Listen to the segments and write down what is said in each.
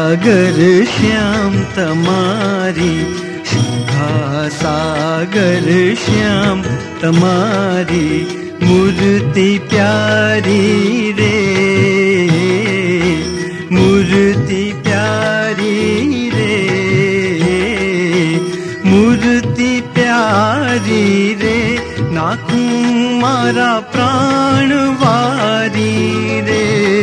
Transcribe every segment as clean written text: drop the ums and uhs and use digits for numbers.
सागर श्याम तमारी, शोभा सागर श्याम तमारी, मूर्ति प्यारी रे, मूर्ति प्यारी रे, मूर्ति प्यारी रे, नाखूं मारा प्राण वारी रे,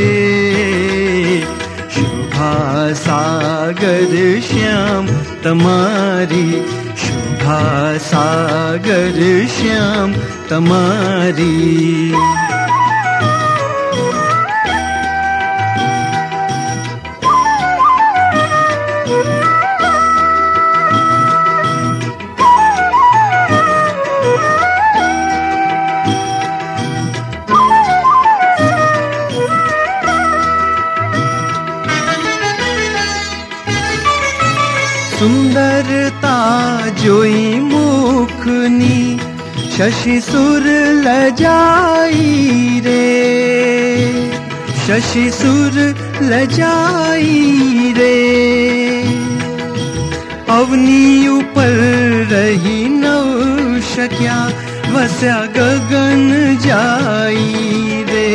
शोभा सागर श्याम तमारी, शोभा सागर श्याम तमारी। सुंदरता जोई मुखनी, शशि सुर लजाई रे, शशि सुर लजाई रे, अवनी ऊपर रही नव शक्या, वस्या गगन जाई रे,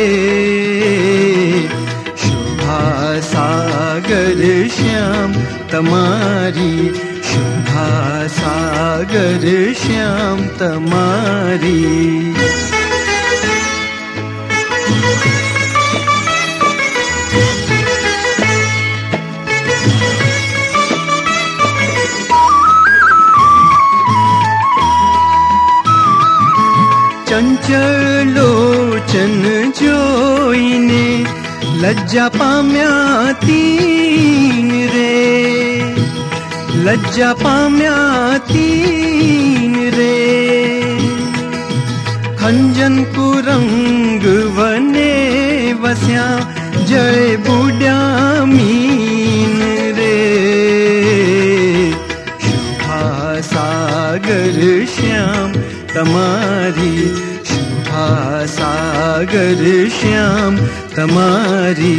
शोभा सागर श्याम तमारी, शोभा सागर श्याम तमारी। चंचल लोचन जोईने, लज्जा पाम्या तीन रे, लज्जा पाम्या तीन रे, खंजन कुरंग वने वस्या, जय बुड्या मीन रे, शोभा सागर श्याम तमारी, शोभा सागर श्याम तमारी।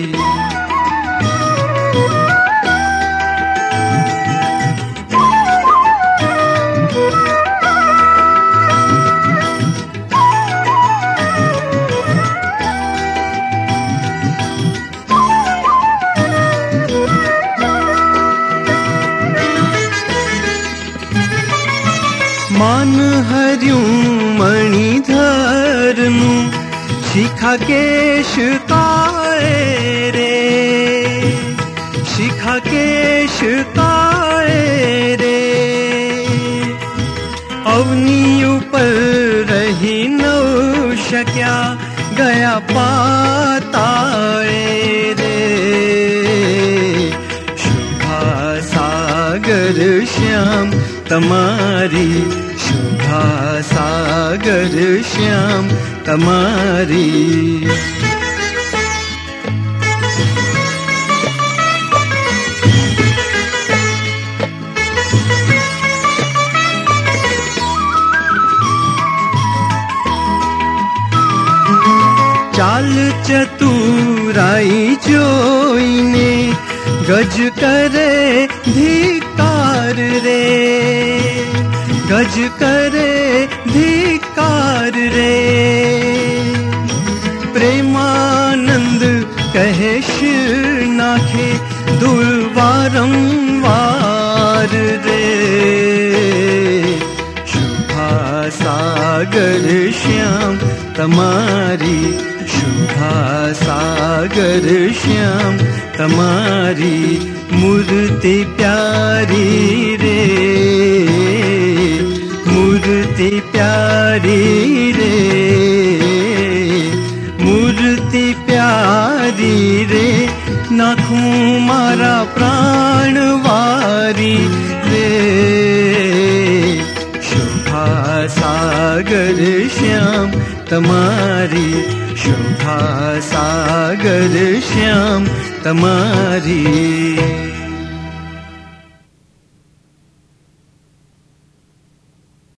मान हरियूं मणिधर नूं, शिखा केश काए रे, शिखा केश काए रे, अवनी ऊपर रही नव शक्या, गया पाताए रे, शोभा सागर श्याम तमारी, शोभा सागर श्याम तमारी। चाल चतुराई जोईने, गज करे धिकार रे, गज करे धिकार रे, प्रेमानंद कहेश नाखे दुर्वारंवार रे, शोभा सागर श्याम तमारी, शोभा सागर श्याम तमारी, मूर्ति प्यारी रे, मूर्ति प्यारी रे, मूर्ति प्यारी रे, नाखूं मारा प्राण वारी रे, शोभा सागर श्याम तमारी, शोभा सागर श्याम तमारी।